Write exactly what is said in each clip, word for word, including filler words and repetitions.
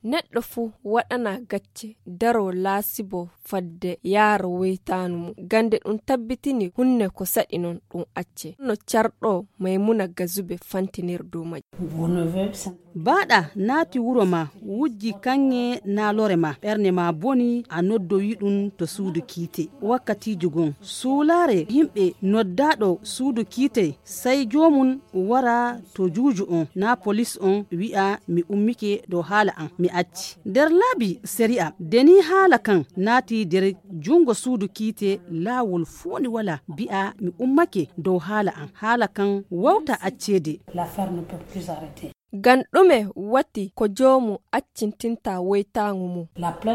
neɗɗo fu waɗana gacce daro laasibo fadde yaaro weytanumo gande ɗum tabbitini hunne ko saɗi non ɗum acce no carɗo Maymuna Gazube fantinir dow majji. baɗa naati wuro ma wujji kanŋe naalore ma ɓernde ma boni a noddoyi ɗum to suudu kiite wakkatiji gon suulaare yimɓe noddaɗo suudu kiite sai jomum wara to juuju on na police on wi'a mi ummike dow haala an mi acci nder laabi sari'a deni haala kan naati nder jungo suudu kiite laawol funi wala bi'a mi ummake dow haala an haala kan wawta accede. Gan ɗume wati ko joomu accintinta weytaŋu mum.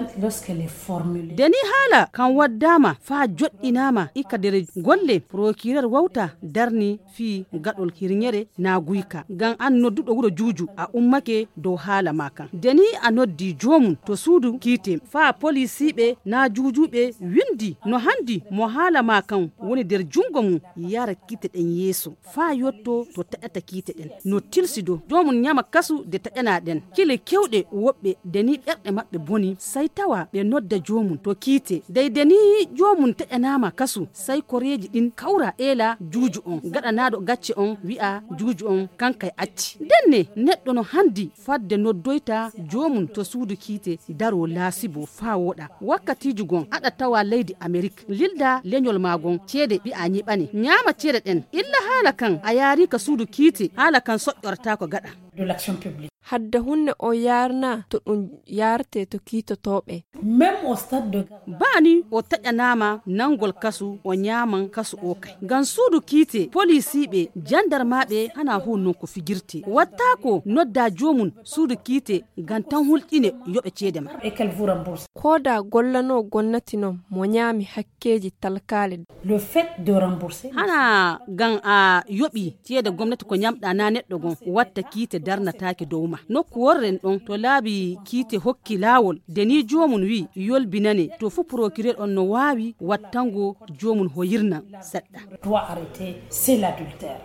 Deni haala kan waddama fa joɗɗinama ika nder golle procureur wawta darni fi gaɗol hirñere na guyka gan an nodduɗo wuro juuju a ummake dow haala ma kan. Deni a noddi joomum to suudu kiite fa polisiɓe na juujuɓe windi no handi mo haala ma kan woni nder jungo mum yara kiite ɗen yeeso fa yotto to taƴata kiite ɗen no tilsido joomum nyama kasu de taƴana ɗen kile kewɗe woɓɓe deni ɓerɗe maɓɓe boni sai tawa ɓe nodda joomum to kiite dey deni joomum taƴanama kasu sai koreji ɗin kawra ela juuju on gaɗanaɗo gacce on wi'a juuju on kankay acci denne neɗɗo no handi fadde noddoyta joomum to suudu kiite daro laasibo fa woɗa wakkatiji gon aɗa tawa leydi Amerique lilda leñol magon ceede ɓi'a ñiɓane ñaama ceede ɗen illa haala kan a yaari ka suudu kiite haala kan soƴƴorta ko gaɗa de l'action publique. Hadda hunne o yarna to ɗum yarte to kiitotoɓe. Même au stade de bani o taƴanama nangol kasu o ñaman kasu o kay gan suudu kiite polisiɓe jandarmaɓe hana hu non ko fijirte watta ko nodda jomum suudu kiite gan tan hulɗine yoɓe ceede ma et qu'elle vous rembourse. Koda gollano gonnati non mo ñaami hakkeji talkale. Le fait de rembourser hana gan a yoɓi ceede gomnati ko ñamɗa na neɗɗo gon watta kiite darnatake dow ma nokku worren ɗon to laabi kiite hokki laawol deni jomum wi yolbinane to fu procureur on no waawi wattango jomum ho yirna seɗɗa. doit arrêter c'est l'adultère.